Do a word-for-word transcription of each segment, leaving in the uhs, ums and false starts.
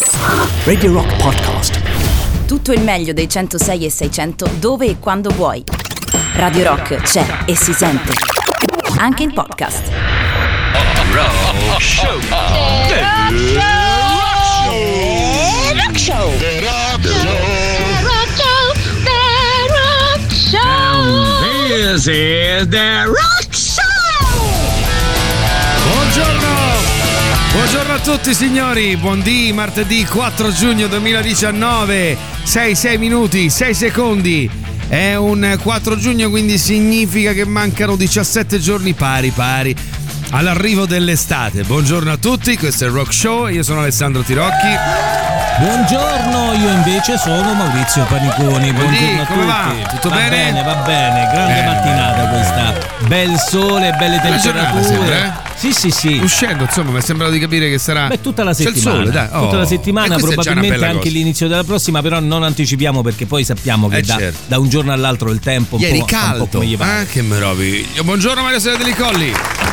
Radio Rock Podcast. Tutto il meglio dei centosei e seicento dove e quando vuoi. Radio Rock c'è e si sente anche in podcast. Rock Show. The Rock Show. The Rock Show. The Rock Show. This is The Rock Show. Buongiorno. Buongiorno a tutti signori, buondì, martedì quattro giugno duemiladiciannove, sei sei minuti, sei secondi, è un quattro giugno, quindi significa che mancano diciassette giorni pari pari all'arrivo dell'estate. Buongiorno a tutti, questo è il Rock Show, io sono Alessandro Tirocchi. Buongiorno, io invece sono Maurizio Paniconi. Buongiorno a come tutti. va? Tutto va bene? bene? Va bene, grande Bene, mattinata bene, questa. Bel sole, belle Bella giornata temperature. sembra, eh? Sì, sì, sì. Uscendo, insomma, mi è sembrato di capire che sarà. Beh, tutta la C'è il settimana. sole, dai. Oh. Tutta la E settimana, questa è già una probabilmente bella anche cosa. l'inizio della prossima, però non anticipiamo perché poi sappiamo che Eh, da, certo. da un giorno all'altro il tempo Ieri un po', fa un po' caldo, come gli va. ah, che meraviglia. Buongiorno Maria Sera Deli Colli.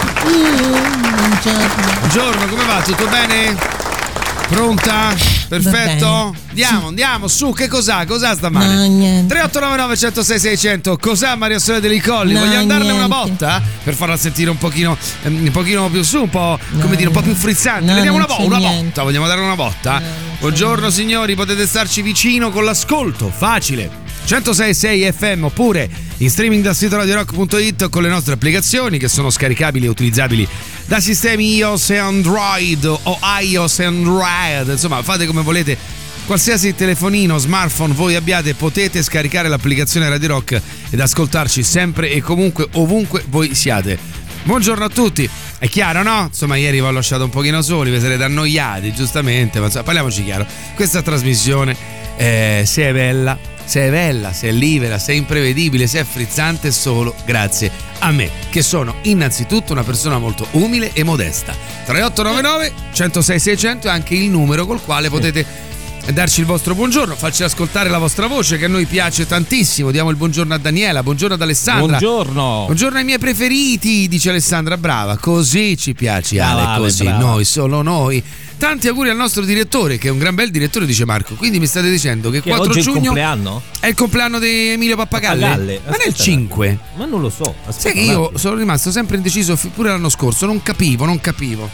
Buongiorno. Buongiorno, come va? Tutto bene? Pronta? Perfetto? Andiamo, andiamo, su, che cos'ha? Cos'ha stamane? No, niente. tre otto nove nove uno zero sei sei zero zero, cos'ha Maria Sole Deli Colli? No, Vogliamo darle una niente. botta? Per farla sentire un pochino um, un pochino più su, un po', No, come dire, un po' più frizzante. no, Le diamo una, non bo- c'è una niente. botta, vogliamo dare una botta? No, non c'è Buongiorno niente. signori, potete starci vicino con l'ascolto, facile. centosei e sei F M oppure in streaming dal sito radio rock punto it con le nostre applicazioni che sono scaricabili e utilizzabili da sistemi iOS e Android o iOS e Android, insomma fate come volete, qualsiasi telefonino, smartphone voi abbiate potete scaricare l'applicazione Radio Rock ed ascoltarci sempre e comunque ovunque voi siate. Buongiorno a tutti, è chiaro no? Insomma ieri vi ho lasciato un pochino soli, vi sarete annoiati giustamente, ma insomma, parliamoci chiaro, questa trasmissione eh, se è bella, se è bella, se è libera, se è imprevedibile, se è frizzante solo grazie a me, che sono innanzitutto una persona molto umile e modesta. tre otto nove nove uno zero sei sei zero zero è anche il numero col quale potete darci il vostro buongiorno, farci ascoltare la vostra voce che a noi piace tantissimo. Diamo il buongiorno a Daniela, buongiorno ad Alessandra. Buongiorno. Buongiorno ai miei preferiti, dice Alessandra, brava, così ci piace Brava, Ale, così, brava. noi, solo noi. Tanti auguri al nostro direttore, che è un gran bel direttore, dice Marco. Quindi mi state dicendo che, Che quattro oggi è il giugno compleanno? è il compleanno di Emilio Pappagalle? Pappagalli. Ma nel Aspetta, cinque? Ma non lo so. Aspetta, Sai che un io attimo. sono rimasto sempre indeciso fi- pure l'anno scorso, non capivo, non capivo.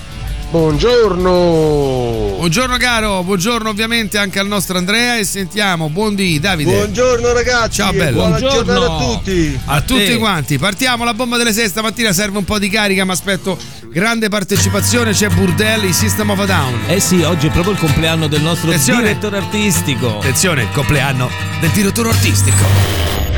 Buongiorno. Buongiorno caro, buongiorno ovviamente anche al nostro Andrea e sentiamo, buondì Davide. Buongiorno ragazzi. Ciao, bello. Buona Buongiorno. giornata a tutti. A tutti te. quanti, partiamo, la bomba delle sei stamattina, serve un po' di carica, ma aspetto grande partecipazione, c'è Burdell, il System of a Down. Eh sì, oggi è proprio il compleanno del nostro Attenzione. direttore artistico. Attenzione, il compleanno del direttore artistico.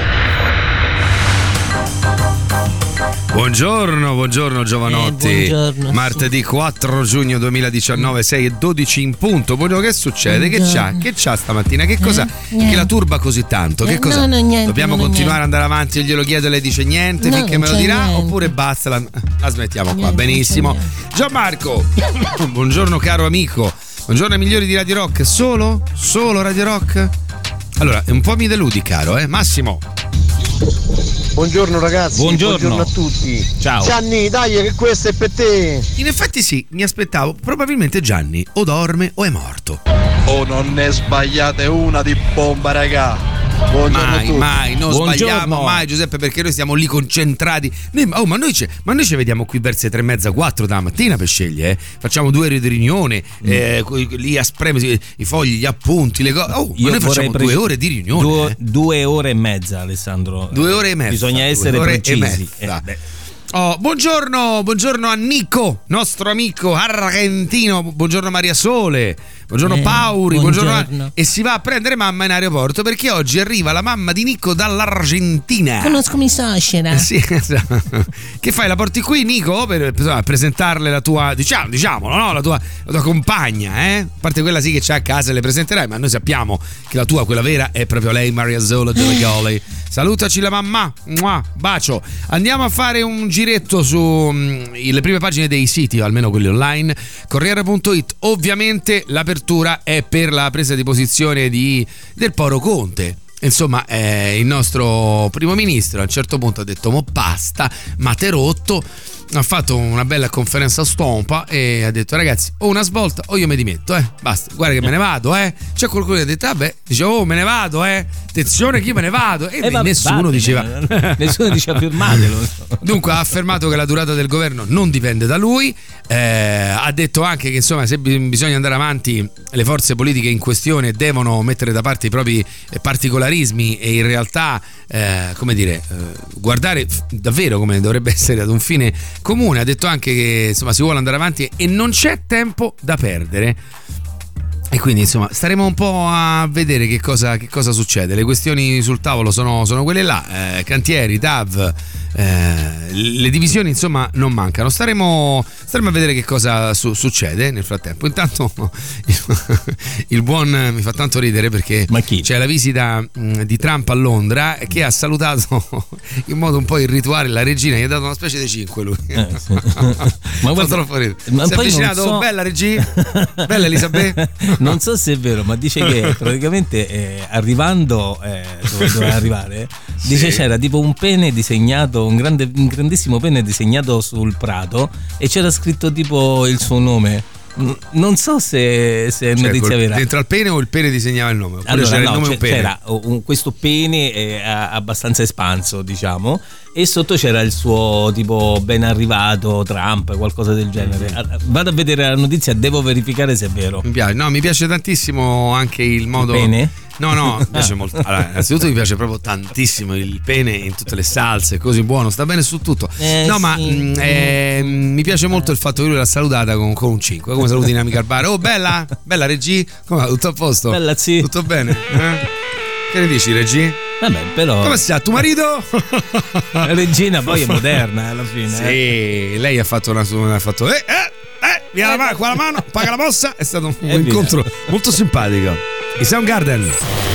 Buongiorno, buongiorno giovanotti. Eh, buongiorno, Martedì quattro giugno duemiladiciannove, sei e dodici in punto. Buongiorno, che succede? Che c'ha? Buongiorno. Che c'ha stamattina? Che cosa? niente. Che la turba così tanto? Che Eh, cosa? no, no, niente, Dobbiamo no, continuare niente. ad andare avanti e glielo chiedo e lei dice niente No, finché non me lo c'è dirà niente. oppure basta, la, la smettiamo qua. Niente, Benissimo. non c'è Gianmarco, buongiorno caro amico. Buongiorno ai migliori di Radio Rock. Solo? Solo Radio Rock? Allora, un po' mi deludi caro, eh? Massimo. Buongiorno ragazzi. Buongiorno. a tutti. Ciao. Gianni, dai che questo è per te. In effetti sì, mi aspettavo, probabilmente Gianni o dorme o è morto. Oh, non ne sbagliate una di bomba, raga. Buongiorno a Mai, tutti. mai, non Buongiorno. sbagliamo mai Giuseppe, perché noi stiamo lì concentrati. Noi- oh, ma noi, ci, ma noi ci vediamo qui verso le tre e mezza, quattro della mattina per scegliere, eh. Facciamo due ore di riunione, eh, co- lì a spremi i fogli, gli appunti, le cose. Oh, ma Io noi vorrei facciamo preci- due ore di riunione. Due, eh. due ore e mezza, Alessandro. Due ore e mezza. Bisogna Due essere ore e precisi. mezza. Eh, beh. Oh, buongiorno, buongiorno a Nico, nostro amico argentino. Buongiorno Maria Sole. Buongiorno Eh, Pauri, buongiorno. buongiorno. E si va a prendere mamma in aeroporto perché oggi arriva la mamma di Nico dall'Argentina. Conosco mi suocera. Eh sì, esatto. Che fai? La porti qui, Nico, per insomma, presentarle la tua, diciamo, diciamolo, no? La tua, la tua compagna, eh? A parte quella sì che c'è a casa e le presenterai, ma noi sappiamo che la tua, quella vera, è proprio lei, Maria Zola Delle Gole. Salutaci la mamma, Mua, bacio. Andiamo a fare un giretto su mm, le prime pagine dei siti, o almeno quelli online. Corriere punto it. Ovviamente l'apertura è per la presa di posizione di, del Poro Conte. insomma eh, il nostro primo ministro a un certo punto ha detto mo basta, ma te rotto, ha fatto una bella conferenza stampa e ha detto ragazzi o una svolta o io mi dimetto, eh basta, guarda che me ne vado, eh c'è qualcuno che ha detto vabbè, dice oh me ne vado, eh attenzione che io me ne vado e Eh, vabbè, nessuno vattene. diceva Nessuno diceva firmatelo. Dunque ha affermato che la durata del governo non dipende da lui, eh, ha detto anche che insomma se bi- bisogna andare avanti le forze politiche in questione devono mettere da parte i propri eh, particolarismi e in realtà eh, come dire eh, guardare f- davvero come dovrebbe essere ad un fine comune. Ha detto anche che insomma si vuole andare avanti e non c'è tempo da perdere. E quindi insomma staremo un po' a vedere che cosa, che cosa succede. Le questioni sul tavolo sono, sono quelle là, eh, cantieri, T A V, eh, le divisioni insomma non mancano. Staremo, staremo a vedere che cosa su, succede nel frattempo. Intanto il, il buon mi fa tanto ridere perché c'è la visita mh, di Trump a Londra che ha salutato in modo un po' irrituale la regina, gli ha dato una specie di cinque lui. Eh, sì. Ma guarda, troppo ridere. ma Si è poi avvicinato, non so- oh, bella regina, bella Elisabetta. Non so se è vero, ma dice che praticamente eh, arrivando eh, dove doveva arrivare, dice c'era tipo un pene disegnato, un, grande, un grandissimo pene disegnato sul prato e c'era scritto tipo il suo nome. N- Non so se, se è Cioè, notizia col- vera. dentro al pene o il pene disegnava il nome? Oppure Allora, c'era no, il nome e c'è- un pene? c'era un- questo pene eh, a- abbastanza espanso, diciamo, e sotto c'era il suo tipo ben arrivato Trump, qualcosa del genere. Ah, Vado a vedere la notizia, devo verificare se è vero. Mi piace, no, mi piace tantissimo anche il modo. Il pene? No, no, mi piace molto. Allora, innanzitutto mi piace proprio tantissimo il pene in tutte le salse, così buono, sta bene su tutto. Eh, no, ma sì. mh, eh, mi piace molto il fatto che lui l'ha salutata con, con un cinque, come saluti in amica al bar. Oh, bella, bella Regì, come va? Tutto a posto? Bella, sì. Tutto bene? Eh? Che ne dici, Regì? Vabbè, però Come sta? Tuo marito? la regina poi è moderna eh, alla fine. Sì, eh. lei ha fatto una ha fatto eh, eh, eh, via la mano, qua la mano, paga la mossa. È stato un Eh, incontro molto simpatico. I Soundgarden.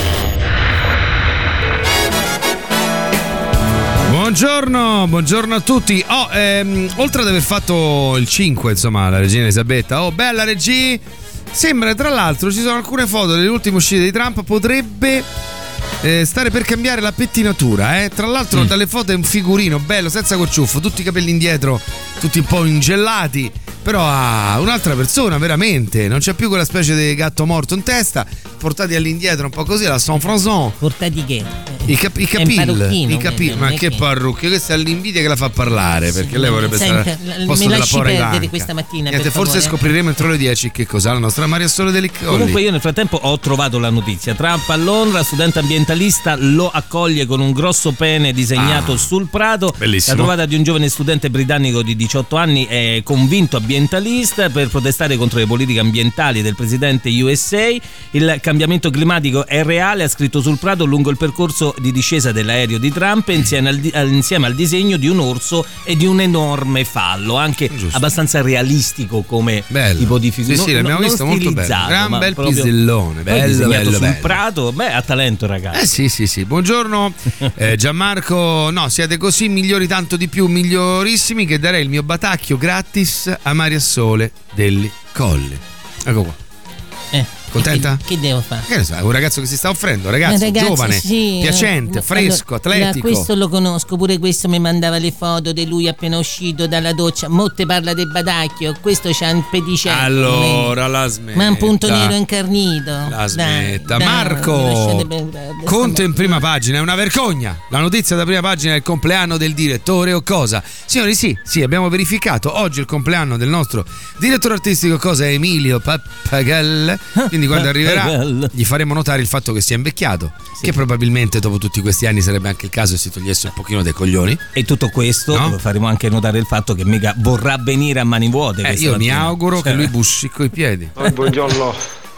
Buongiorno, buongiorno a tutti. Oh, ehm, oltre ad aver fatto il cinque, insomma, la regina Elisabetta. Oh, bella regia. Sembra, tra l'altro, ci sono alcune foto delle ultime uscite di Trump. Potrebbe eh, stare per cambiare la pettinatura, eh. Tra l'altro, Mm. dalle foto è un figurino bello, senza cocciuffo, tutti i capelli indietro, tutti un po' ingellati. Però ha un'altra persona, veramente. Non c'è più quella specie di gatto morto in testa, portati all'indietro un po' così, alla Saint-François. Portati che? I, cap- i È un capilli, parrucchino, i capilli, quello, ma non è che che- parrucche, questa è l'invidia che la fa parlare, perché lei vorrebbe Senta, stare la- al posto mi della lasci povera perdere Ivanka. questa mattina, Niente, per forse favore. scopriremo entro le dieci che cos'ha la nostra Maria Sole Deliccolli. Comunque io nel frattempo ho trovato la notizia. Trump a Londra, studente ambientalista lo accoglie con un grosso pene disegnato Ah, sul prato. bellissimo. La trovata di un giovane studente britannico di diciotto anni è convinto ambientalista per protestare contro le politiche ambientali del presidente U S A. Il cambiamento climatico è reale, ha scritto sul prato lungo il percorso di discesa dell'aereo di Trump insieme al, di- al- insieme al disegno di un orso e di un enorme fallo, anche Giusto. abbastanza realistico come Bello. tipo di figura. Sì, sì, Non- l'abbiamo non visto molto bello. stilizzato, Gran ma bel proprio- pisellone, poi bello, disegnato bello, sul bello. prato, beh, ha talento, ragazzi. Eh sì, sì, sì. Buongiorno eh, Gianmarco. No, siete così migliori, tanto di più migliorissimi, che darei il mio batacchio gratis a Maria Sole Delli Colli. Ecco qua. Eh, Contenta? Che, che devo fare? Che ne so, è un ragazzo che si sta offrendo, ragazzo, Eh, ragazzi, giovane, sì, piacente, eh, fresco, allora, atletico. la- questo lo conosco, pure questo mi mandava le foto di lui appena uscito dalla doccia. Motte parla del badacchio, questo c'ha un pedicello. Allora la smetta. Ma un punto nero incarnito. La Dai, smetta. dai, Marco lasciate perdere, Conte in prima pagina, è una vergogna. La notizia da prima pagina è il compleanno del direttore o cosa? Signori, sì, sì, abbiamo verificato. Oggi è il compleanno del nostro direttore artistico, cosa è Emilio Pappagallo. Quindi quando arriverà gli faremo notare il fatto che sia invecchiato, Sì. che probabilmente dopo tutti questi anni sarebbe anche il caso che si togliesse un pochino dei coglioni. E tutto questo No? faremo anche notare il fatto che mica vorrà venire a mani vuote. Eh, questa io mi mattina. auguro che Cioè, lui bussi coi piedi. Oh, buongiorno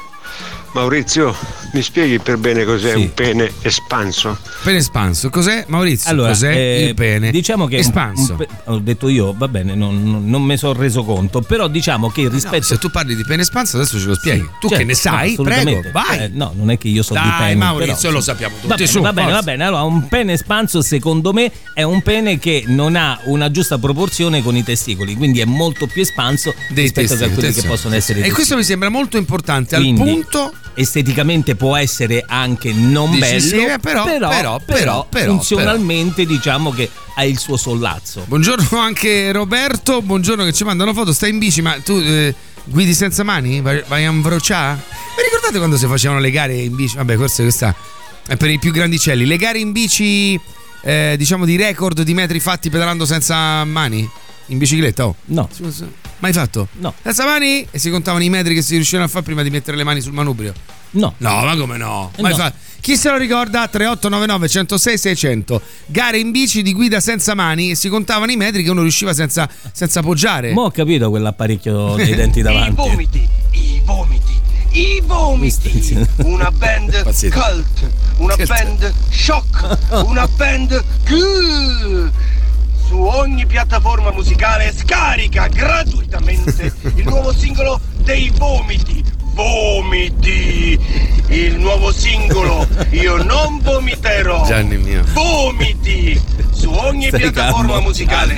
Maurizio, mi spieghi per bene cos'è Sì. un pene espanso? Pene espanso, cos'è Maurizio? Allora, cos'è eh, il pene? Diciamo che un- espanso. un pe- ho detto io, va bene, non, non, non me sono reso conto, però diciamo che No, rispetto se tu parli di pene espanso adesso ce lo spieghi. Tu Certo, che ne sai, no, prego, assolutamente. vai. Eh, no, non è che io so Dai, di pene. Maurizio, però, lo sì. sappiamo tutti, Va bene, su, va bene, forza. va bene. Allora, un pene espanso secondo me è un pene che non ha una giusta proporzione con i testicoli, quindi è molto più espanso Dei rispetto a testicoli, quelli che attenzione. possono essere i E questo mi testicoli. sembra molto importante Quindi- al punto esteticamente può essere anche non Dici bello, sì, eh, però, però, però, però, però, funzionalmente diciamo che ha il suo sollazzo. Buongiorno anche Roberto, buongiorno, che ci manda una foto, stai in bici, ma tu eh, guidi senza mani? Vai, vai a imbrocciare? Vi ricordate quando si facevano le gare in bici? Vabbè, forse questa è per i più grandicelli. Le gare in bici, eh, diciamo di record di metri fatti pedalando senza mani? In bicicletta? Oh. No. Mai fatto? No. Senza mani? E si contavano i metri che si riuscivano a fare prima di mettere le mani sul manubrio? No. No, ma come no? Eh Mai no. fatto? Chi se lo ricorda? tre otto nove nove uno zero sei sei zero zero. Gare in bici di guida senza mani e si contavano i metri che uno riusciva senza, senza poggiare. Mo' ho capito quell'apparecchio dei denti davanti. I vomiti, i vomiti, i vomiti. Una band cult, una band shock, una band cool. Su ogni piattaforma musicale scarica gratuitamente il nuovo singolo dei Vomiti. Vomiti! Il nuovo singolo Io non vomiterò. Gianni mio. Vomiti! Su ogni Stai piattaforma calmo, musicale.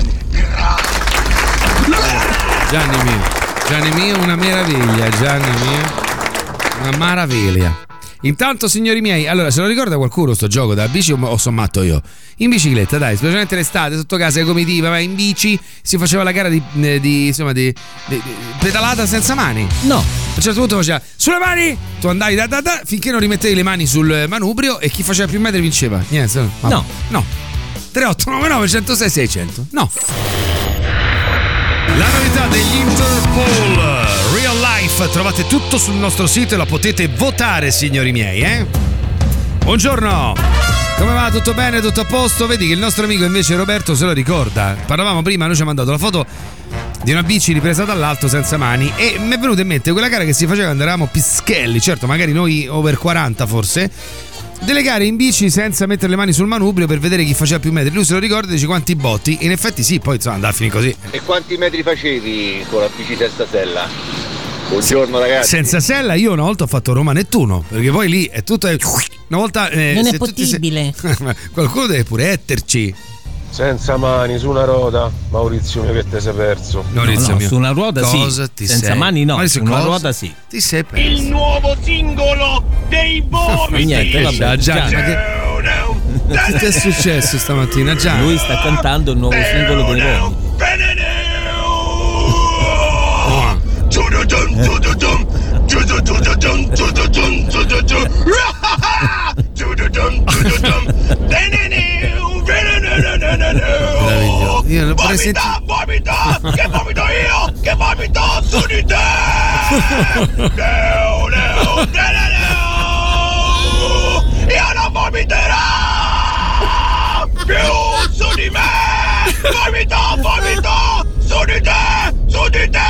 Gianni mio. Gianni mio, una meraviglia. Gianni mio, una maraviglia. Intanto, signori miei, allora, se lo ricorda qualcuno sto gioco da bici o, o son matto io? In bicicletta, dai, specialmente l'estate, sotto casa, le comitiva, vai in bici, si faceva la gara di, di insomma, di, di, di pedalata senza mani. No. A un certo punto faceva sulle mani, tu andavi da da da finché non rimettevi le mani sul manubrio e chi faceva più metri vinceva. Niente, no. No. No. tre otto nove nove uno zero sei sei zero zero. No. La novità degli Interpol Real Life, trovate tutto sul nostro sito e la potete votare, signori miei, eh? Buongiorno. Come va? Tutto bene? Tutto a posto? Vedi che il nostro amico invece Roberto se lo ricorda. Parlavamo prima, lui ci ha mandato la foto di una bici ripresa dall'alto senza mani e mi è venuta in mente quella gara che si faceva quando eravamo pischelli, certo, magari noi over quaranta forse, delle gare in bici senza mettere le mani sul manubrio per vedere chi faceva più metri. Lui se lo ricorda e dice quanti botti. In effetti sì, poi insomma andava a finire così. E quanti metri facevi con la bici senza sella? Buongiorno ragazzi. Senza sella io una volta ho fatto Roma-Nettuno, perché poi lì è tutto una volta eh, non è se possibile sei... qualcuno deve pure etterci. Senza mani, su una ruota, Maurizio mio, che te sei perso. Maurizio no, no, mio. Su una ruota cosa sì, ti senza sei? mani no, Maurizio, su una cosa? ruota sì. Ti sei perso. Il nuovo singolo dei Vomiti. Niente, vabbè, Già, Gianni, ma che... che ti è successo stamattina, Già? lui sta cantando il nuovo singolo dei Vomiti. Meraviglioso. Io non vorrei sentire. Vomita, che vomito io, che vomito su di te. Neo, neo, neo, neo. Io non vomiterò più su di me. Vomito, vomito su di te, su di te.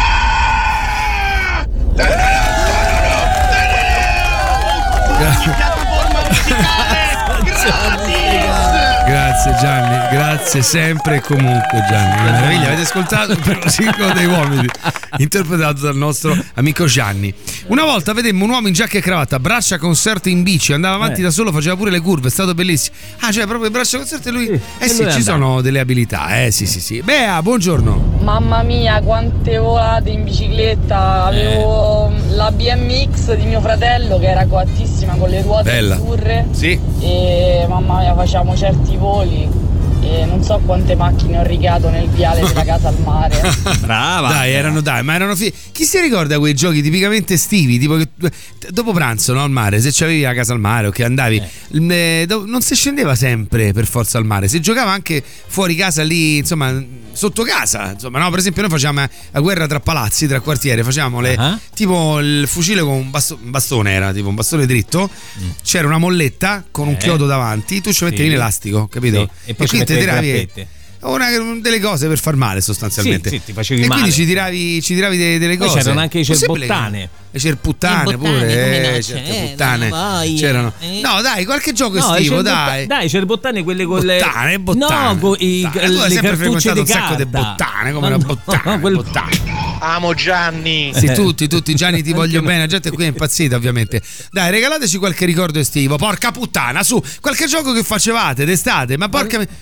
Piattaforma musicale gratis. Grazie Gianni, grazie sempre e comunque Gianni. Meraviglia, avete ascoltato il primo singolo dei Vomiti interpretato dal nostro amico Gianni. Una volta vedemmo un uomo in giacca e cravatta, braccia conserte in bici, andava avanti eh. da solo, faceva pure le curve, è stato bellissimo. Ah, cioè proprio braccia conserte lui. Sì, eh sì, ci sono delle abilità, eh sì sì sì. Bea, buongiorno. Mamma mia, quante volate in bicicletta. Avevo Eh. la B M X di mio fratello che era coattissima con le ruote Bella. azzurre. Sì. E mamma mia, facciamo certi voli e non so quante macchine ho rigato nel viale della casa al mare. Brava. Dai, erano dai, ma erano fi- chi si ricorda quei giochi tipicamente estivi, tipo che dopo pranzo, no, al mare, se c'avevi la casa al mare o che andavi, eh. Eh, do- non si scendeva sempre per forza al mare, si giocava anche fuori casa lì, insomma, sotto casa, insomma, no, per esempio noi facevamo la guerra tra palazzi, tra quartiere, facevamo le Uh-huh. tipo il fucile con un, basto- un bastone, era tipo un bastone dritto, mm. c'era una molletta con un Eh. chiodo davanti, tu ci mettevi Sì. in elastico, capito? Sì. E poi ci quindi mettevi tiravi grappette. una, delle cose per far male sostanzialmente. Sì, sì, ti facevi e male. quindi ci tiravi, ci tiravi delle, delle Poi cose. c'erano anche i Possibile cerbottane. che- Le cerputtane Cerbottane, pure, come no, eh, c'erano, cerputtane. voglia, C'erano. eh. No, dai, qualche gioco No, estivo, i cerbotta- dai. Dai, cerbottane quelle con le Bottane, bottane. No, con i, bottane. Tu hai le sempre cartucce frequentato di un sacco di carta. bottane, come Ma una no, bottana, quel- bottane. Amo Gianni. Sì, tutti, tutti, Gianni, ti voglio bene. La gente qui è impazzita, ovviamente. Dai, regalateci qualche ricordo estivo. Porca puttana, su, qualche gioco che facevate d'estate, ma porca.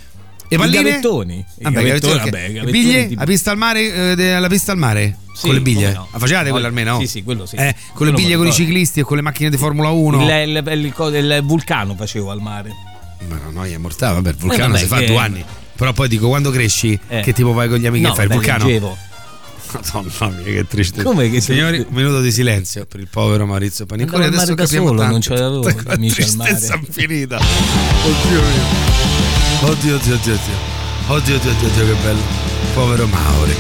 E palline? I gavettoni. I Vabbè, gavettoni, gavettoni, vabbè, ok. gavettoni Biglie? tipo- La pista al mare? eh, de- alla pista al mare? Sì, con le biglie? come no. La facevate quella almeno? Sì, sì, quello sì. Eh, con le Quello biglie me lo con i ricordo. ciclisti e con le macchine di Formula uno? Il, il, il, il, il vulcano facevo al mare. Ma no, no, è mortale, vabbè, il vulcano Eh, vabbè, si fa che- due anni. Però poi dico, quando cresci, Eh. che tipo vai con gli amici No, a fare il vabbè, vulcano? leggevo. Madonna mia, che tristezza. Come che Signori, un minuto di silenzio per il povero Maurizio Paniconi. Andavo al Adesso mare da capiamo solo, tanto. non c'avevo La amici al mare. tristezza infinita. Oddio mio. Oddio, oddio, oddio, oddio. Oddio, oddio, oddio, oddio, che bello. Povero Mauri.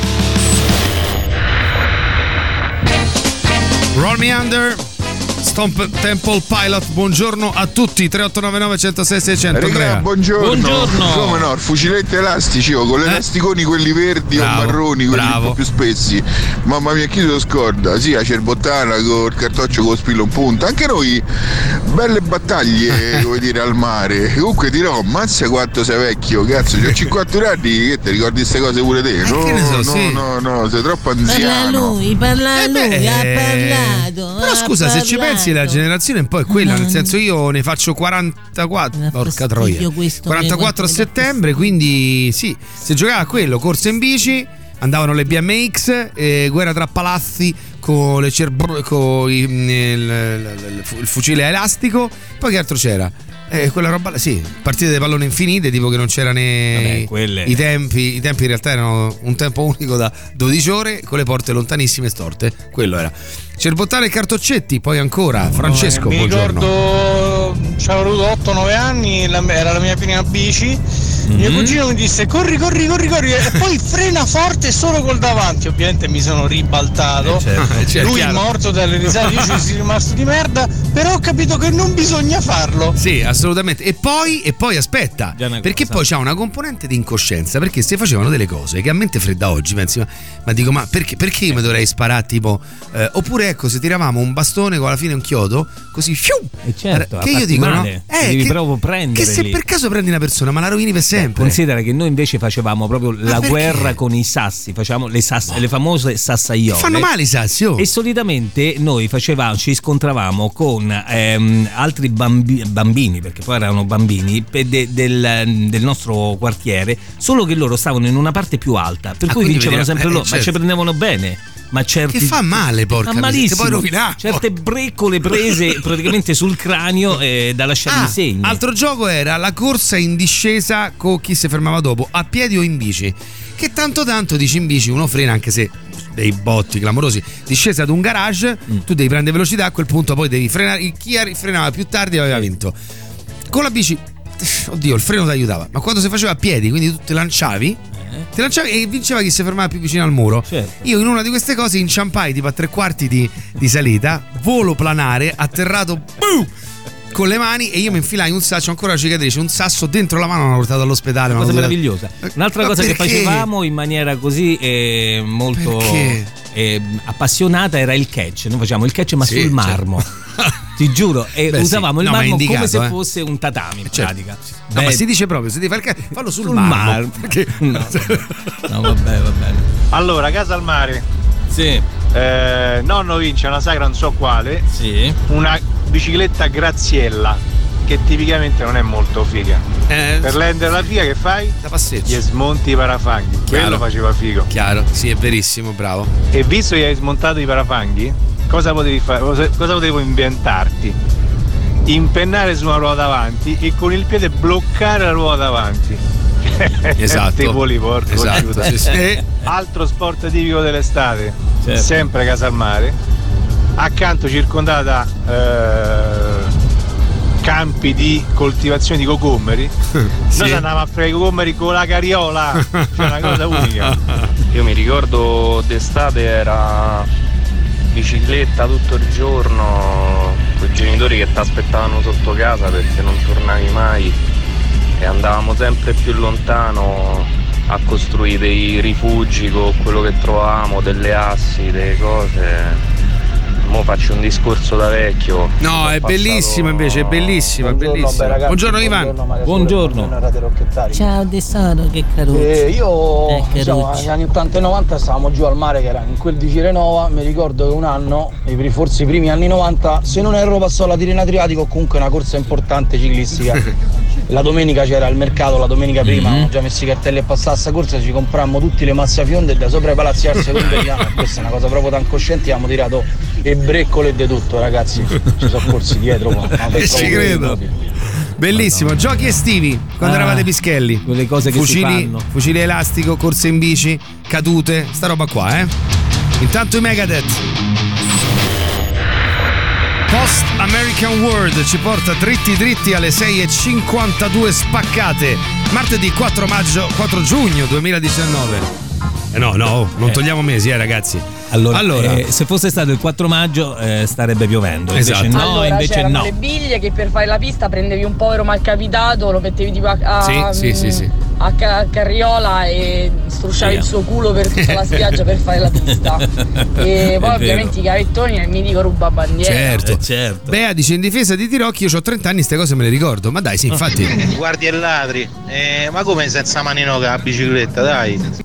Roll Me Under, Stomp Temple Pilot. Buongiorno a tutti. tre otto nove nove uno zero sei sei zero zero. Raga, Andrea. buongiorno. Buongiorno. Come no, il fuciletto elastici oh, con gli Eh? elasticoni quelli verdi Bravo, o marroni, quelli bravo. un po' più spessi. Mamma mia, chi se lo scorda? Sì, la cerbottana con il cartoccio con lo spillo in punta. Anche noi belle battaglie, come dire, al mare. Comunque dirò, mazza quanto sei vecchio, cazzo, c'ho cinquantuno anni, che ti ricordi queste cose pure te? No, che ne so, no, sì. no, no, sei troppo Parla anziano. lui, parla Eh lui, beh, ha parlato. Però ha scusa, se ci parlato. pensi la generazione un po' è quella, nel senso io ne faccio quarantaquattro, Mi dà porca fastidio troia. questo, quarantaquattro a mi dà settembre, quindi sì, si giocava a quello, corsa in bici, andavano le B M X, eh, guerra tra palazzi con le cerb- con i- il, il- il fucile a elastico, poi che altro c'era? Eh, quella roba, là, sì, partite di pallone infinite, tipo che non c'era né Vabbè, quelle- i tempi, i tempi in realtà erano un tempo unico da dodici ore con le porte lontanissime storte, quello era. Cerbottare e cartoccetti, poi ancora Francesco, Mi buongiorno. ricordo, ci avevo avuto otto nove anni, la- era la mia prima bici. Mio Mm-hmm. cugino mi disse corri, corri, corri, corri e poi frena forte solo col davanti. Ovviamente mi sono ribaltato. Eh, certo, eh, certo, Lui chiaro. morto dalle risate, io ci sono rimasto di merda, però ho capito che non bisogna farlo. Sì, assolutamente. E poi, e poi aspetta, Già una perché cosa. poi c'ha una componente di incoscienza, perché se facevano delle cose che a mente fredda oggi, pensi, ma, ma dico, ma perché, perché io mi dovrei sparare tipo, eh, oppure ecco, se tiravamo un bastone con alla fine un chiodo, così, fiu, E certo, che a io farti dico, no? male, ti devi che, proprio prendere che se lì. per caso prendi una persona, ma la rovini per sempre. Considera che noi invece facevamo proprio la perché? guerra con i sassi, facevamo le, sass- le famose sassaiole. Fanno male i sassi, oh. E solitamente noi facevamo, ci scontravamo con ehm, altri bambi- bambini, perché poi erano bambini pe- de- del, del nostro quartiere, solo che loro stavano in una parte più alta, per Ah, cui quindi vincevano vedeva- sempre eh, loro, ma certo. ci prendevano bene. Ma certi, Che fa male, porca fa miseria, ti puoi malissimo. rovinare. Certe breccole prese praticamente sul cranio eh, da lasciare Ah, i segni. altro gioco era la corsa in discesa con chi si fermava dopo, a piedi o in bici. Che tanto tanto dici in bici uno frena, anche se dei botti clamorosi. Discesa ad un garage, Mm. tu devi prendere velocità, a quel punto poi devi frenare. Chi arri- frenava più tardi aveva vinto. Con la bici, oddio, il freno ti aiutava, ma quando si faceva a piedi, quindi tu ti lanciavi. Ti lanciavi e vinceva chi si fermava più vicino al muro. Certo. Io in una di queste cose inciampai tipo a tre quarti di, di salita, volo planare, atterrato boom, con le mani, e io mi infilai un sasso, ancora la cicatrice, un sasso dentro la mano, l'ho portato all'ospedale. Una cosa ma- meravigliosa. Un'altra Ma cosa che perché? facevamo in maniera così eh, molto Perché? eh, appassionata era il catch. Noi facciamo il catch ma Sì, sul marmo. Ti giuro, e Beh, sì. usavamo il No, ma è marmo come indicato, se eh. fosse un tatami in Certo. pratica. No, Beh, ma si dice proprio, se devi fare il ca- fallo sul, sul marmo. marmo. Perché- No, no, vabbè, va bene. Allora, casa al mare. Sì. Eh, nonno vince una sagra non so quale. Sì. Una bicicletta Graziella, che tipicamente non è molto figa. Eh, Per rendere la figa che fai? da passeggio. Gli smonti i parafanghi. Chiaro. Quello faceva figo. Chiaro, sì, è verissimo, bravo. E visto che hai smontato i parafanghi, cosa potevi fare? Cosa, cosa potevo inventarti? Impennare su una ruota davanti e con il piede bloccare la ruota davanti. Esatto. Tipo lì, porco Esatto, Giuda. sì, sì. Altro sport tipico dell'estate, Certo. sempre casa al mare, accanto circondata eh, campi di coltivazione di cocomeri. Sì. Noi andavamo a fare i cocomeri con la carriola, cioè una cosa unica. Io mi ricordo d'estate era bicicletta tutto il giorno, con i genitori che ti aspettavano sotto casa perché non tornavi mai, e andavamo sempre più lontano a costruire dei rifugi con quello che trovavamo, delle assi, delle cose. mo faccio un discorso da vecchio. No, è bellissimo invece, è bellissimo, è Buongiorno, bellissimo. beh, ragazzi, Buongiorno Ivan. buongiorno, Buongiorno. Ciao tesoro, che caruccio. Eh, io Eh, diciamo, caruccio. negli anni ottanta e novanta stavamo giù al mare, che era in quel di Cirenova. Mi ricordo che un anno, i- forse i primi anni novanta, se non erro, passò la Tirreno Adriatico, comunque una corsa importante ciclistica. La domenica c'era il mercato, la domenica prima Mhm. avevamo già messo i cartelli e passare sta corsa, ci comprammo tutti le massafionde e da sopra i palazzi al secondo piano. Questa è una cosa proprio tan cosciente, abbiamo tirato e breccole e di tutto, ragazzi. Ci sono corsi dietro, ma, ma per E ci proprio credo. proprio. Bellissimo, giochi estivi quando Ah, eravate pischelli. quelle cose che si fucili, fanno. fucili elastico, corse in bici, cadute, sta roba qua, eh. Intanto i Megadeth. Post American World ci porta dritti dritti alle sei e cinquantadue spaccate. Martedì quattro maggio, quattro giugno duemiladiciannove. Eh no, no, non Eh. togliamo mesi, eh ragazzi. Allora, Allora. eh, se fosse stato il quattro maggio eh, starebbe piovendo, invece Esatto. no, allora invece c'erano no. le biglie che per fare la pista prendevi un povero malcapitato, lo mettevi tipo a, a, Sì, sì, sì, sì. a ca- carriola e strusciavi Sì. il suo culo per tutta la spiaggia per fare la pista. E È poi ovviamente i cavettoni nel mitico rubabandiera. Certo. Eh, certo. Bea dice in difesa di Tirocchi, io ho trenta anni, ste cose me le ricordo. Ma dai, sì, infatti. Guardi e ladri, eh, ma come senza manino che la bicicletta, dai?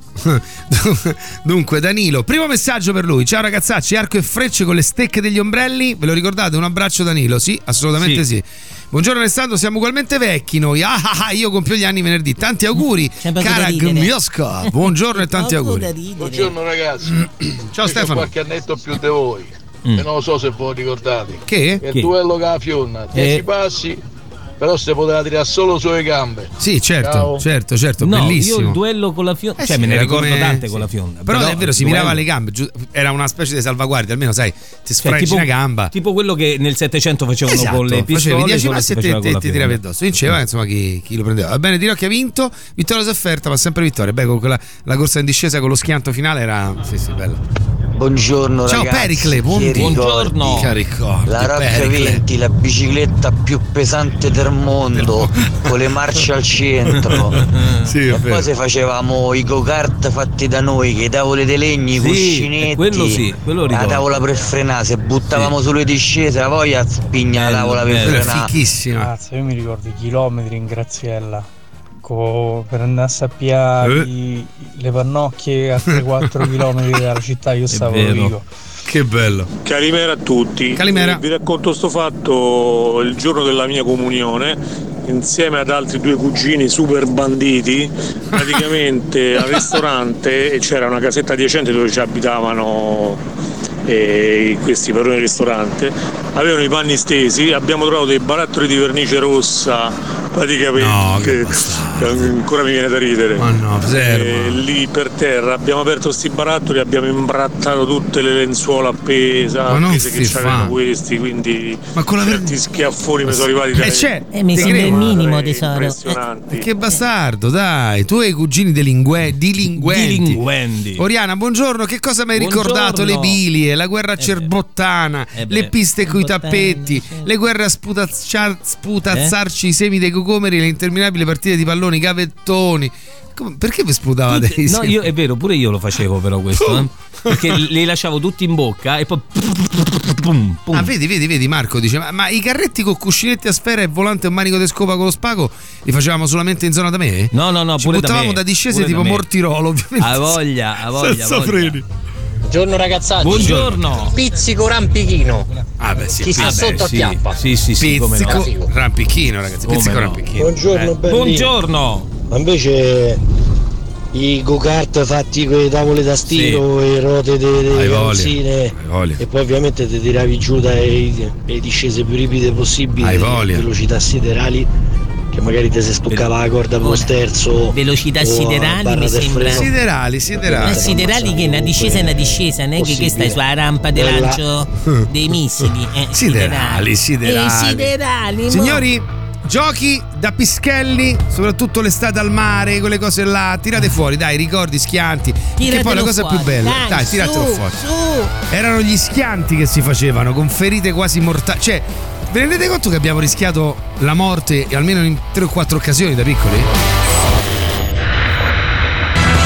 Dunque, Danilo, primo messaggio per lui. Ciao ragazzacci, arco e frecce con le stecche degli ombrelli. Ve lo ricordate? Un abbraccio Danilo? Sì, assolutamente sì. Sì. Buongiorno Alessandro, siamo ugualmente vecchi noi. Ah, ah, ah, io compio gli anni venerdì. Tanti auguri, C'è poco da cara ridere. Gmiosca. Buongiorno e tanti Poco da auguri. ridere. Buongiorno ragazzi. Ciao Io Stefano. ho qualche annetto più di voi. Mm. E non lo so se voi ricordate. Che? Il Che? duello con la Fionna. dieci Eh. passi, però se poteva tirare solo sulle gambe. Sì, certo, Ciao. certo, certo, No, bellissimo. io il duello con la fionda, Eh cioè sì, me ne era ricordo come- tante sì. con la fionda. Però, è vero, si il mirava duello- le gambe, giu- era una specie di salvaguardia, almeno sai, ti Cioè, sfregi tipo, una gamba. tipo quello che nel Settecento facevano Esatto, con le facevi pistole, dieci solo passi si e faceva te, con te, la ti tiravi fionda. addosso. Vinceva, insomma, chi, chi lo prendeva. Va bene, Tirocchi ha vinto, vittoria sofferta, ma sempre vittoria. Beh, con quella, la corsa in discesa con lo schianto finale era. Sì, sì, bella. Buongiorno Ciao ragazzi. Pericle, buon- Che ricordi? buongiorno. Che ricordi, La Rock Pericle. venti, la bicicletta più pesante del mondo, con le marce al centro. Sì, è E vero. poi se facevamo i go-kart fatti da noi, che i tavole di legno, i Sì, cuscinetti, quello sì, quello la ricordo. tavola per frenare, se buttavamo sulle discese, la voglia spigna la Bello, tavola per bello. Quella è frenare. fichissima. Cazzo, io mi ricordo i chilometri in Graziella co- per andare a sappiare Eh. i- le pannocchie a tre quattro chilometri dalla città. Io stavo a vero. Vigo. Che bello. Calimera a tutti. Calimera. Eh, vi racconto sto fatto il giorno della mia comunione, insieme ad altri due cugini super banditi, praticamente al ristorante, e c'era una casetta adiacente dove ci abitavano eh, questi padroni del ristorante, avevano i panni stesi, abbiamo trovato dei barattoli di vernice rossa, praticamente, No, che che ancora mi viene da ridere. Ma no, E servo. lì per terra abbiamo aperto sti barattoli, abbiamo imbrattato tutte le lenzuola appese, Ma non appese che si c'erano fa. questi, quindi Ma con la ver- certi schiaffoni mi sono arrivati Eh, dai c'è. Eh, mi Ti sembra il credo. minimo tesoro. impressionanti. Che bastardo, dai. Tu e i cugini delingue- dilinguenti. Dilinguenti. Oriana, buongiorno. Che cosa mi hai Buongiorno. ricordato? Le bilie, la guerra cerbottana, Eh beh. le piste coi Bottana, tappeti, sì. le guerre a sputaccia- sputazzarci Eh? i semi dei cocomeri, le interminabili partite di palloni, gavettoni. Come- perché vi sputavate? Tutte- no, io, è vero, pure io lo facevo però questo, eh. Perché li lasciavo tutti in bocca e poi pum, pum. Ah, vedi, vedi, vedi, Marco dice: ma, ma i carretti con cuscinetti a sfera e volante e un manico di scopa con lo spago li facevamo solamente in zona da me? No, no, no, Ci pure da buttavamo me, da discese pure tipo da me. Mortirolo, ovviamente. A voglia, a voglia, Senza a voglia. freni. Buongiorno ragazzacci. Buongiorno. Pizzico rampichino. Ah, beh, sì, Chi sta pizzico. sotto a sì, piappa. sì, sì, sì, come no. Pizzico, rampicchino, ragazzi. Come Pizzico, no. rampicchino. Buongiorno, Eh. bellini. Buongiorno. Ma invece i go-kart fatti con le tavole da stiro e rote Hai delle voglia, carrozzine, hai voglia. e poi ovviamente ti tiravi giù dalle le discese più ripide possibili, Hai voglia. velocità siderali, che magari ti si stoccava la corda per lo sterzo. Velocità o a siderali barra mi del sembra. freno. Siderali, siderali. Ma siderali che una discesa è una discesa, non è che, che stai sulla rampa di Bella. lancio dei missili. Eh, Siderali, siderali. Eh, siderali, mo. Signori, giochi da pischelli, soprattutto l'estate al mare, quelle cose là. Tirate fuori, dai, ricordi, schianti. Che Tiratelo poi la cosa fuori, più bella, dai, dai, tiratelo su, fuori. su. Erano gli schianti che si facevano con ferite quasi mortali. Cioè, vi rendete conto che abbiamo rischiato la morte almeno in tre o quattro occasioni da piccoli?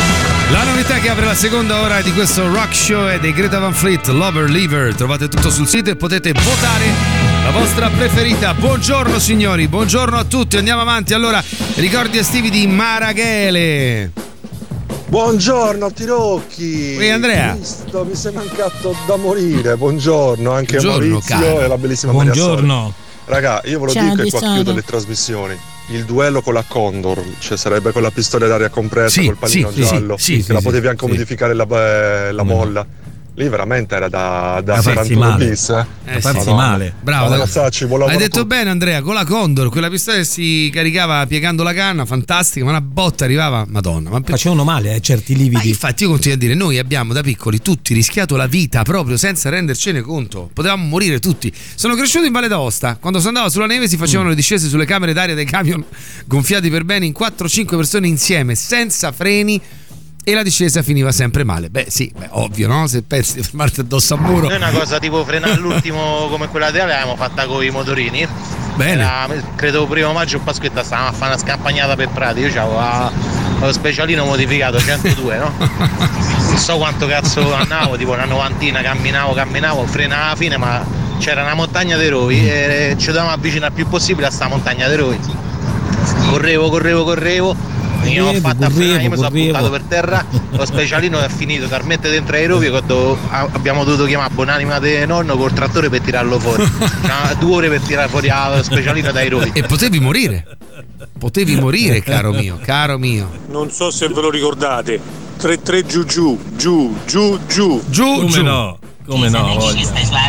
La novità che apre la seconda ora di questo rock show è dei Greta Van Fleet, Lover Lever. Trovate tutto sul sito e potete votare la vostra preferita. Buongiorno signori, buongiorno a tutti, andiamo avanti. Allora, ricordi estivi di Marachele. Buongiorno Tirocchi. Ehi Andrea. Cristo, mi sei mancato da morire. Buongiorno anche a Buongiorno, Maurizio caro. e la bellissima Buongiorno. Maria Sole. Raga, io ve lo Ciao, dico e tesoro. qua chiudo le trasmissioni. Il duello con la Condor, cioè sarebbe con la pistola d'aria compressa, Sì, col pallino sì, sì, giallo, sì, che sì, la sì, potevi anche sì. modificare la, eh, la molla. Lì veramente era da, da Da farsi quarantuno male. bis, eh. Eh, farsi sì. male. Bravo, No, ragazzacci, buon hai lavoro a detto tutti. bene Andrea, con la Condor, quella pistola che si caricava piegando la canna, fantastica, ma una botta arrivava, madonna. Ma per... Facevano male eh, certi Ma lividi. infatti io continuo a dire, noi abbiamo da piccoli tutti rischiato la vita proprio senza rendercene conto, potevamo morire tutti. Sono cresciuto in Valle d'Aosta, quando si andava sulla neve si facevano Mm. le discese sulle camere d'aria dei camion gonfiati per bene in quattro cinque persone insieme, senza freni, e la discesa finiva sempre male. Beh sì, beh, ovvio, no? Se pensi di fermarti addosso al muro. Noi una cosa tipo frenare all'ultimo come quella di Ale l'abbiamo fatta con i motorini. Bene. Era, credo primo maggio o Pasquetta stavamo a fare una scampagnata per Prati. Io c'avevo la- lo specialino modificato centodue, no? Non so quanto cazzo andavo, tipo una novantina, camminavo, camminavo, frenavo alla fine, ma c'era una montagna dei rovi e ci dovevamo avvicinare il più possibile a sta montagna dei rovi. Correvo, correvo, correvo. Io ho fatto a frenare, io mi sono correvo. buttato per terra, lo specialino è finito talmente dentro ai rovi che ho- abbiamo dovuto chiamare buonanima di nonno col trattore per tirarlo fuori. Cioè, due ore per tirare fuori lo specialino dai rovi. E potevi morire. Potevi morire, caro mio, caro mio. Non so se ve lo ricordate. tre tre giù giù, giù, giù, giù. Giù, Come giù. no? Come no? Voglia.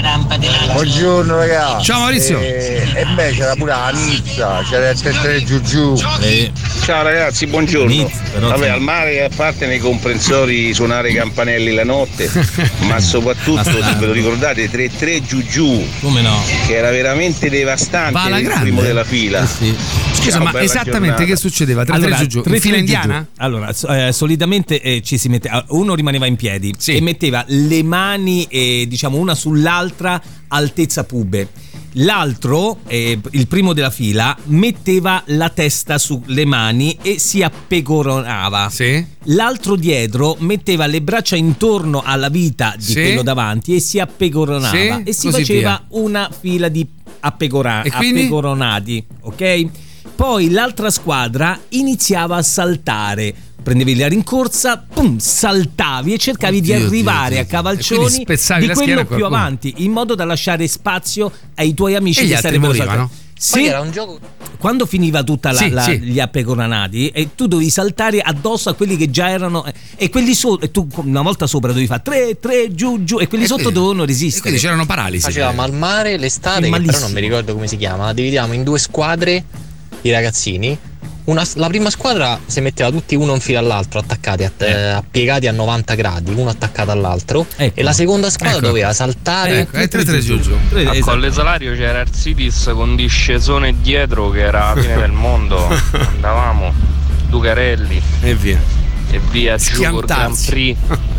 Buongiorno ragazzi. Ciao Maurizio. E, e beh c'era pure la Nizza, c'era il tre tre giù giù. Eh, Ciao ragazzi, buongiorno. Inizio, però, Vabbè, sì. al mare, a parte nei comprensori suonare i campanelli la notte, ma soprattutto se ve lo ricordate tre tre giù giù, Come no? che era veramente devastante Va alla il grande. primo della fila. Eh sì. Scusa, Ciao, ma bella esattamente giornata. che succedeva? Tre Allora, tre giù giù. tre, In fila tre, giù, indiana? giù. Allora, so- eh, solitamente eh, ci si mette, ah, uno rimaneva in piedi Sì. e metteva le mani, eh, diciamo, una sull'altra, altezza pube. L'altro, eh, il primo della fila, metteva la testa sulle mani e si appecoronava. Sì. L'altro dietro metteva le braccia intorno alla vita di Sì. quello davanti e si appecoronava. Sì, E si così faceva via. una fila di appecora- E quindi? appecoronati, ok? Poi l'altra squadra iniziava a saltare. Prendevi la rincorsa, pum, saltavi e cercavi di Oddio, arrivare Dio, a Dio. E cavalcioni quindi spezzavi di la quello schiena a più qualcuno. avanti, in modo da lasciare spazio ai tuoi amici E gli che altri sarebbero morivano? saltati. Se era un gioco. quando finiva tutta la, Sì, la- sì. gli appecoronati e tu dovevi saltare addosso a quelli che già erano eh, e quelli sotto, e tu una volta sopra dovevi fare tre, tre, giù, giù, e quelli E sotto quindi- dovevano E resistere. quindi c'erano paralisi. Facevamo al mare l'estate, Sì, che però malissimo. non mi ricordo come si chiama. Dividevamo in due squadre i ragazzini. Una- la prima squadra si metteva tutti uno in fila all'altro, attaccati, a- eh, appiegati a novanta gradi, uno attaccato all'altro. Ecco. E la seconda squadra Ecco. doveva saltare. Ecco, è tre tre giù giù. Tre- A esatto. Colle Salario c'era il Citis con discesone dietro che era la fine del mondo. Andavamo, Ducarelli E via. e via giù col Grand Schiantarsi. Prix.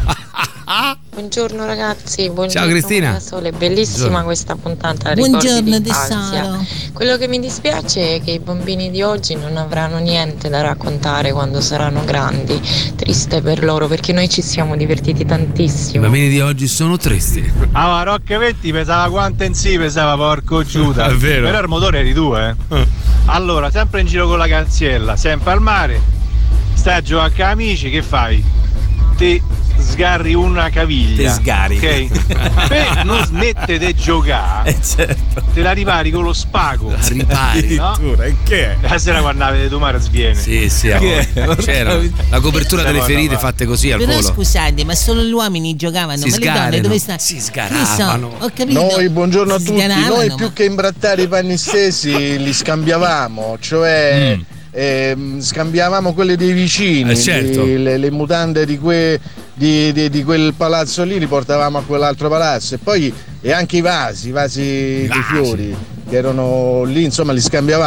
Buongiorno ragazzi, buongiorno Ciao, Cristina. Maria Sole, bellissima Buongiorno. questa puntata. Buongiorno, ricordi d'infanzia. tesoro. Quello che mi dispiace è che i bambini di oggi non avranno niente da raccontare quando saranno grandi. Triste per loro perché noi ci siamo divertiti I tantissimo. bambini di oggi sono tristi. Ah, ma Rock venti pesava quanto in sì pesava, porco Giuda. È vero. Però il motore eri tu, eh. Allora, sempre in giro con la canziella, sempre al mare, stai a giocare con amici, che fai? Ti sgarri una caviglia. Te sgari. Ok? Per non smette di giocare, Eh, certo. te la ripari con lo spago. La ripari. No? Addirittura, e che è? La sera quando avete tu mare sviene. Sì, sì, a Che voglia. è? C'era la copertura delle Guarda, ferite guarda. fatte così al Però volo. scusate, ma solo gli uomini giocavano, Si ma le donne sgarano, dove stanno? si Che sgaravano. so, ho capito. Noi, buongiorno a Si tutti, sgaravano, noi ma- più che imbrattare i panni stessi li scambiavamo, cioè Mm. ehm, scambiavamo quelle dei vicini, Eh, certo. di- le, le mutande di, que- di, di- di quel palazzo lì li portavamo a quell'altro palazzo e poi e anche i vasi, i vasi di vasi. fiori che erano lì, insomma li scambiavamo.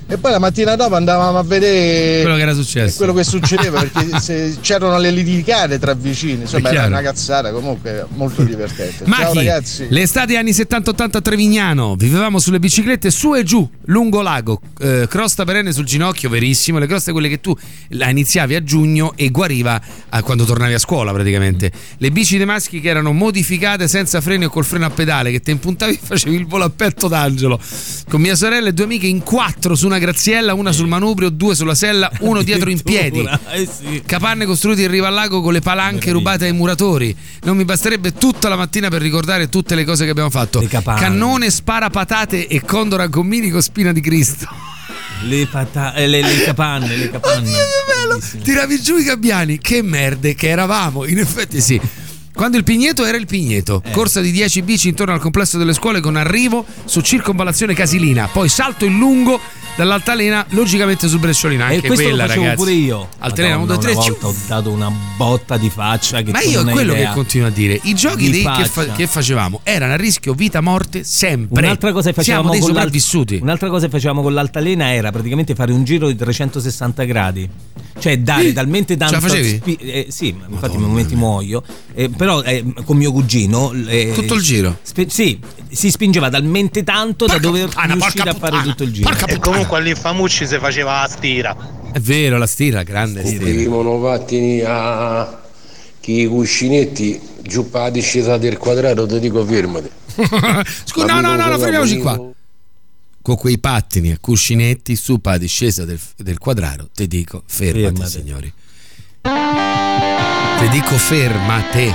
E poi la mattina dopo andavamo a vedere quello che era successo, quello che succedeva, perché se c'erano le litigate tra vicini, insomma era una cazzata comunque molto divertente. Ciao Machi, ragazzi. l'estate anni settanta ottanta a Trevignano, vivevamo sulle biciclette su e giù lungo lago, eh, crosta perenne sul ginocchio, verissimo, le croste quelle che tu la iniziavi a giugno e guariva eh, quando tornavi a scuola praticamente. Le bici dei maschi che erano modificate senza freni o col freno a pedale, che te impuntavi e facevi il volo a petto d'angelo. Con mia sorella e due amiche in quattro su una graziella, una sul manubrio, due sulla sella, uno dietro in piedi. Eh sì. Capanne costruite in riva al lago con le palanche rubate ai muratori. Non mi basterebbe tutta la mattina per ricordare tutte le cose che abbiamo fatto. Cannone, spara patate e condor a gommini con spina di Cristo. Le, pata- eh, le, le capanne, le capanne. Oddio, che bello. Tiravi giù i gabbiani. Che merde che eravamo. In effetti sì. Quando il Pigneto era il Pigneto, eh. corsa di dieci bici intorno al complesso delle scuole con arrivo su circonvallazione Casilina, poi salto in lungo dall'altalena logicamente su Bresciolina, anche e questo quella, lo facevo ragazzi. Pure io. Altalena uno due tre. Una volta ho dato una botta di faccia che ma tu io non è quello hai idea. Che continuo a dire, i giochi dei, che, fa, faccia. che facevamo erano a rischio vita morte sempre. Un'altra cosa che Siamo facevamo dei con sopravvissuti. Un'altra cosa che facevamo con l'altalena era praticamente fare un giro di trecentosessanta gradi. Cioè dare sì. talmente tanto Ce la facevi? spi- eh, sì, Madonna, infatti nei momenti muoio, eh, però eh, con mio cugino eh, tutto il giro. Spe- sì, si spingeva talmente tanto porca da dover puttana, riuscire a fare puttana, tutto il giro. E comunque all'Infamucci si faceva la stira. È vero, la stira, grande stira. I monopattini a chi i cuscinetti giù per la discesa del quadrato, ti dico fermati. Scusa, no, no, no, no, fermiamoci qua. Con quei pattini a cuscinetti su per la discesa del, del quadrato, ti dico fermati, fermate. Signori. Ti dico fermate.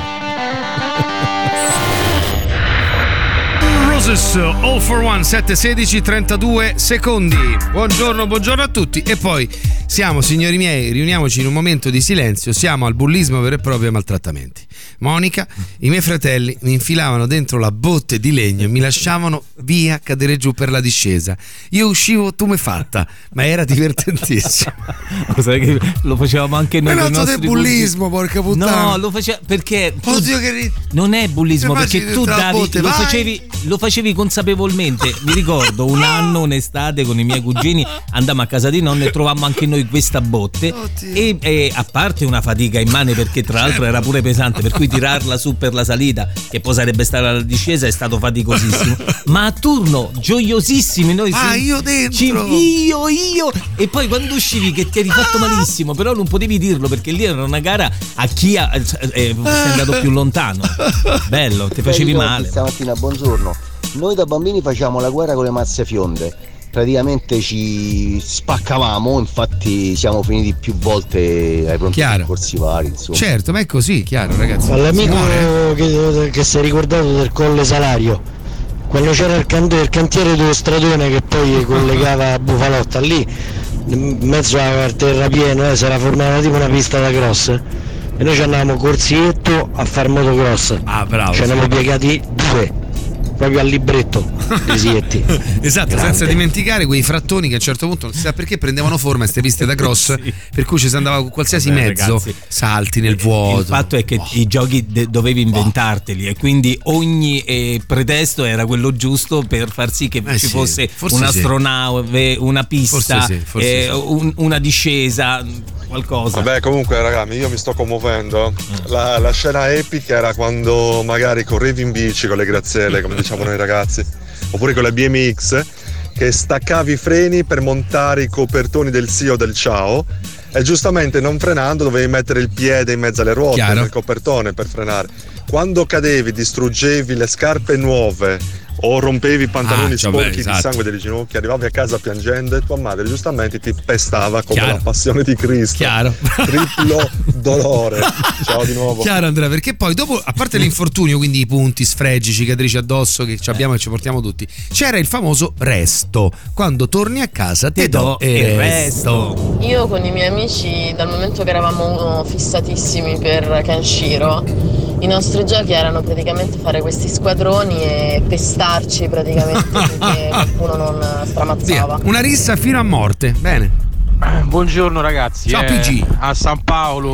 Roses, All for One, sette sedici trentadue secondi. Buongiorno, buongiorno a tutti. E poi siamo, signori miei, riuniamoci in un momento di silenzio. Siamo al bullismo vero e proprio e ai maltrattamenti. Monica, i miei fratelli mi infilavano dentro la botte di legno e mi lasciavano via cadere giù per la discesa. Io uscivo tu me fatta, ma era divertentissimo. Sai che lo facevamo anche noi. Ma non è bullismo, porca puttana. No, lo faceva perché tu, oddio che non è bullismo, perché tu davi botte, lo facevi lo facevi consapevolmente. Mi ricordo un anno, un'estate con i miei cugini andammo a casa di nonno e trovammo anche noi questa botte e, e a parte una fatica immane, perché tra l'altro era pure pesante, per cui tirarla su per la salita, che poi sarebbe stata la discesa, è stato faticosissimo, ma a turno gioiosissimi noi. Ah, io dentro ci, io io e poi quando uscivi che ti eri fatto malissimo, però non potevi dirlo perché lì era una gara a chi ha, eh, sei andato più lontano. Bello, ti facevi male. Stamattina buongiorno, noi da bambini facciamo la guerra con le mazze fionde, praticamente ci spaccavamo, infatti siamo finiti più volte ai pronti soccorsi vari, insomma. Certo, ma è così, chiaro, ragazzi. All'amico che, che si è ricordato del Colle Salario, quando c'era il, can- il cantiere dello stradone che poi collegava a Bufalotta, lì in mezzo al terrapieno eh, si era formata tipo una pista da cross e noi ci andavamo corsietto a far motocross. Ah, bravo. Ce ne abbiamo piegati due proprio al libretto dei sietti. Esatto, grande. Senza dimenticare quei frattoni che a un certo punto non si sa perché prendevano forma queste piste da cross, sì. Per cui ci si andava con qualsiasi Vabbè, mezzo, ragazzi, salti nel vuoto. Il fatto è che oh. i giochi de- dovevi inventarteli oh. e quindi ogni eh, pretesto era quello giusto per far sì che eh ci sì. fosse un'astronave, una pista, sì, eh, sì. un, una discesa, qualcosa. Vabbè, comunque ragazzi, io mi sto commuovendo. Mm. La, la scena epica era quando magari correvi in bici con le grazielle, come diciamo noi ragazzi, oppure con la B M X, che staccavi i freni per montare i copertoni del sì o del ciao e giustamente non frenando dovevi mettere il piede in mezzo alle ruote, Chiaro. nel copertone per frenare. Quando cadevi distruggevi le scarpe nuove o rompevi i pantaloni ah, sporchi beh, esatto. di sangue delle ginocchia, arrivavi a casa piangendo e tua madre giustamente ti pestava come Chiaro. la passione di Cristo. Chiaro. Triplo dolore. Ciao di nuovo. Chiaro, Andrea, perché poi dopo, a parte l'infortunio, quindi i punti, sfregi, cicatrici addosso che ci abbiamo e ci portiamo tutti, c'era il famoso resto. Quando torni a casa te, te do il resto. resto. Io con i miei amici, dal momento che eravamo fissatissimi per Kenshiro, i nostri giochi erano praticamente fare questi squadroni e pestarci praticamente finché qualcuno non stramazzava. Via. Una rissa fino a morte. Bene. Buongiorno ragazzi. Ciao eh, P G. A San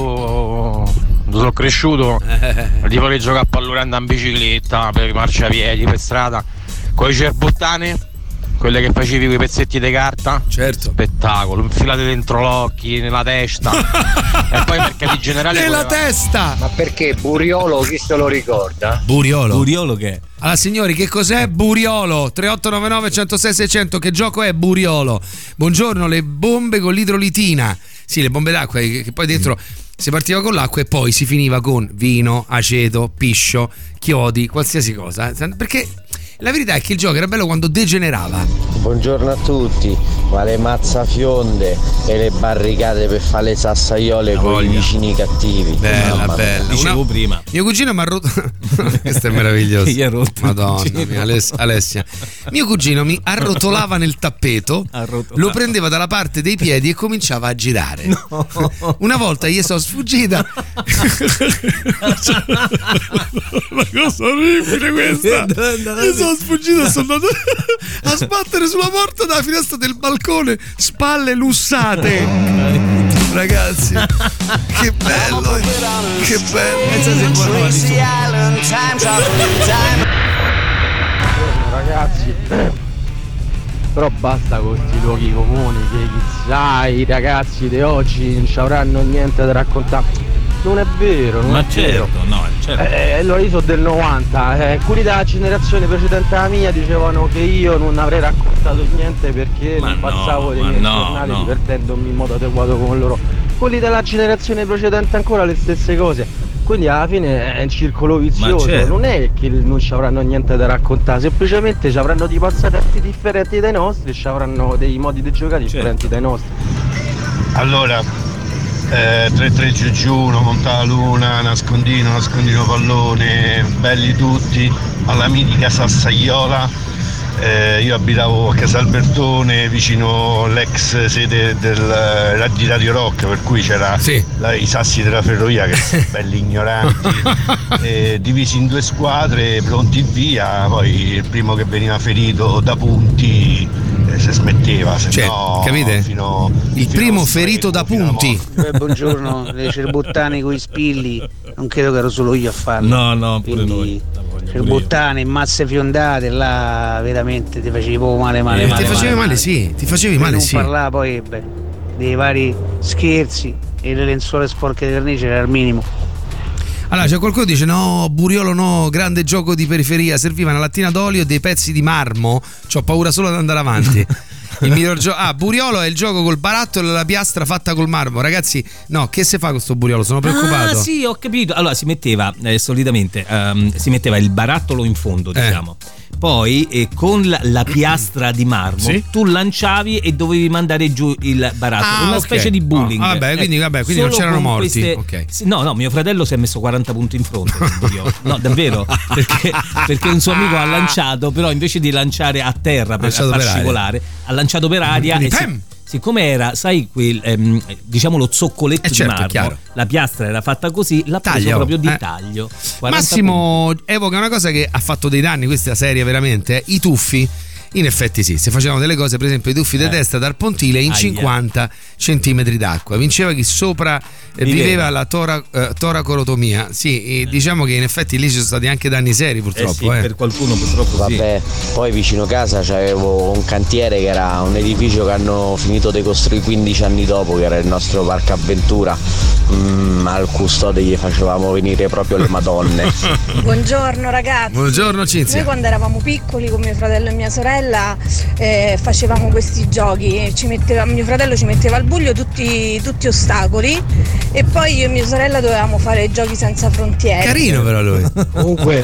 Paolo sono cresciuto, di voler giocare a pallone, andare in bicicletta, per marciapiedi, per strada, con i cerbottane quelle che facevi con i pezzetti di carta? Certo. Spettacolo, infilate dentro l'occhio, nella testa. E poi per capi generale nella voleva... testa. Ma perché Buriolo chi se lo ricorda? Buriolo. Buriolo che è? Allora signori, che cos'è Buriolo? tre otto nove nove uno zero sei sei zero zero, che gioco è Buriolo? Buongiorno, le bombe con l'idrolitina. Sì, le bombe d'acqua che, che poi dentro si partiva con l'acqua e poi si finiva con vino, aceto, piscio, chiodi, qualsiasi cosa. Perché la verità è che il gioco era bello quando degenerava. Buongiorno a tutti, ma le mazzafionde e le barricate per fare le sassaiole con i vicini cattivi. Bella, Mamma bella. mia. Dicevo Una... prima. Mio cugino mi ha rotto. Questo è meraviglioso. Gli ha rotto. Madonna mia, Aless- Alessia. Mio cugino mi arrotolava nel tappeto, Arrotolava. lo prendeva dalla parte dei piedi e cominciava a girare. No. Una volta gli sono sfuggita. Una cosa orribile questa. Gli sono sfuggita e sono andato a sbattere sulla porta dalla finestra del balcone, spalle lussate. Ragazzi, che bello, eh. Che bello. Ragazzi, però basta con questi luoghi comuni che chissà i ragazzi di oggi non ci avranno niente da raccontare. Non è vero, non Ma è certo, vero. no, certo. Eh, allora io sono del novanta, eh, alcuni della generazione precedente alla mia dicevano che io non avrei raccontato niente perché Ma non no, passavo dei ma miei no, giornali no. divertendomi in modo adeguato con loro. Quelli della generazione precedente ancora le stesse cose. Quindi alla fine è un circolo vizioso, certo. non è che non ci avranno niente da raccontare, semplicemente ci avranno dei passatempi differenti dai nostri e ci avranno dei modi di giocare differenti Certo. dai nostri. Allora, eh, tre tre giù giù, uno monta la luna, nascondino, nascondino pallone, belli tutti, alla mitica Sassaiola. Eh, io abitavo a Casalbertone, vicino all'ex sede del, di Radio Rock, per cui c'era Sì. la- i sassi della ferrovia che sono belli ignoranti, eh, divisi in due squadre, pronti via, poi il primo che veniva ferito da punti eh, se smetteva, se Cioè, no capite? fino, Il fino primo allo ferito da stretto, fino alla punti. morte. Beh, buongiorno, le cerbottane con i spilli, non credo che ero solo io a farlo. No, no, pure Quindi, noi. La voglio pure io. cerbottane, mazze fiondate, là veramente ti facevi poco male male Eh, male. Ti facevi male, male, sì, ti facevi Per male, non sì. parlare poi beh, dei vari scherzi e le lenzuola sporche di vernice era il minimo. Allora c'è qualcuno che dice no, Buriolo no, grande gioco di periferia, serviva una lattina d'olio e dei pezzi di marmo, c'ho paura solo ad andare avanti. Il miglior gioco. Ah, Buriolo è il gioco col barattolo e la piastra fatta col marmo. Ragazzi, no, che se fa con sto Buriolo? Sono preoccupato. Ah, sì, ho capito. Allora si metteva eh, solitamente ehm, si metteva il barattolo in fondo, Eh. diciamo. Poi eh, con la, la piastra di marmo Sì. tu lanciavi e dovevi mandare giù il barattolo, Ah, una ok. specie di bullying. Ah, vabbè, quindi- vabbè, quindi non solo c'erano con morti. queste- Ok. sì, no, no, mio fratello si è messo quaranta punti in fronte con Buriolo. No, davvero, perché, perché un suo amico ha lanciato, però invece di lanciare a terra per Lanciato far per aria. scivolare, ha lanciato per aria Quindi, e si- pam! siccome era, sai, quel ehm, diciamo lo zoccoletto Eh, certo, di marmo, chiaro. la piastra era fatta così, l'ha preso Taglio, proprio di eh. taglio. quaranta Massimo evoca una cosa che ha fatto dei danni, questa serie veramente, eh, i tuffi. In effetti sì, se facevano delle cose, per esempio i tuffi di Eh. testa dal pontile in Aia. cinquanta centimetri d'acqua. Vinceva chi sopra eh, Viveva. viveva la tora, eh, toracorotomia. Sì, e diciamo che in effetti lì ci sono stati anche danni seri Eh purtroppo. sì, eh. per qualcuno purtroppo sì. Vabbè, poi vicino casa c'avevo un cantiere che era un edificio che hanno finito di costruire quindici anni dopo, che era il nostro parco avventura. Mm, al custode gli facevamo venire proprio le madonne. Buongiorno ragazzi. Buongiorno Noi Cinzia. quando eravamo piccoli con mio fratello e mia sorella eh, facevamo questi giochi e ci metteva, mio fratello ci metteva al buio tutti, tutti ostacoli e poi io e mia sorella dovevamo fare giochi senza frontiere. Carino però lui. Comunque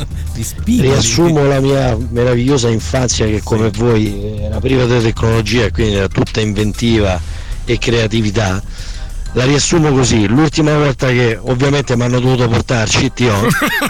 riassumo la mia meravigliosa infanzia che come voi era priva di tecnologia e quindi era tutta inventiva e creatività. La riassumo così: l'ultima volta che ovviamente mi hanno dovuto portare C T O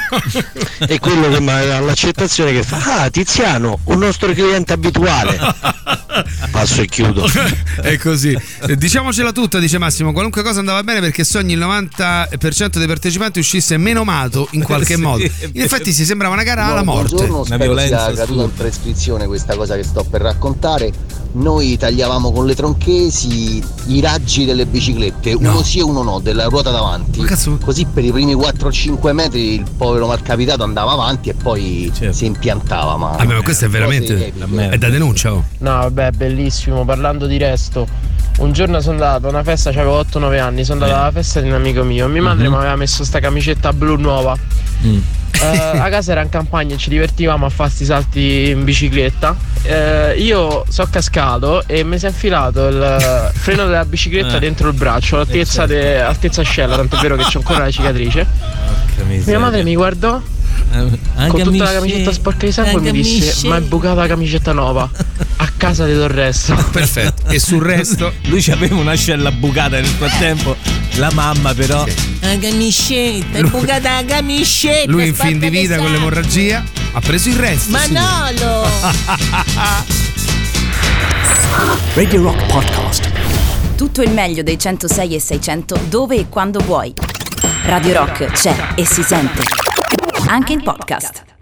è quello che mi ha l'accettazione che fa: ah, Tiziano, un nostro cliente abituale. Passo e chiudo. È così. Eh, Diciamocela tutta, dice Massimo, qualunque cosa andava bene perché sogni il novanta per cento dei partecipanti uscisse menomato in qualche Sì, modo. è In vero. effetti si sembrava una gara alla No, morte. buongiorno, Una spero violenza sia caduta in assurda. prescrizione questa cosa che sto per raccontare. noi tagliavamo con le tronchesi i raggi delle biciclette, No. uno sì e uno no, della ruota davanti. Ma cazzo- Così per i primi quattro o cinque metri il povero malcapitato andava avanti e poi si impiantava. Ma, Ah, ma questo è veramente è da denuncia. Oh. No, vabbè, bellissimo. Parlando di resto, un giorno sono andato a una festa, avevo otto nove anni, sono andato alla festa di un amico mio. Mia madre Mhm. mi aveva messo sta camicetta blu nuova. Mm. Eh, a casa era in campagna e ci divertivamo a fare sti salti in bicicletta. Eh, io sono cascato e mi si è infilato il freno della bicicletta Eh. dentro il braccio, all'altezza, Eh, certo. de- altezza ascella, tant'è vero che c'ho ancora la cicatrice. Mia madre mi guardò con tutta la camicetta sporca di sangue e mi disse: ma è bucata la camicetta nuova, a casa ti do il resto. Perfetto. E sul resto lui c'aveva un'ascella bucata nel frattempo, la mamma però la camicetta è bucata la camicetta, lui in fin di sporca vita con sangue. l'emorragia ha preso il resto. Manolo. Radio Rock Podcast. Tutto il meglio dei centosei e seicento dove e quando vuoi. Radio Rock c'è e si sente. Anche in podcast.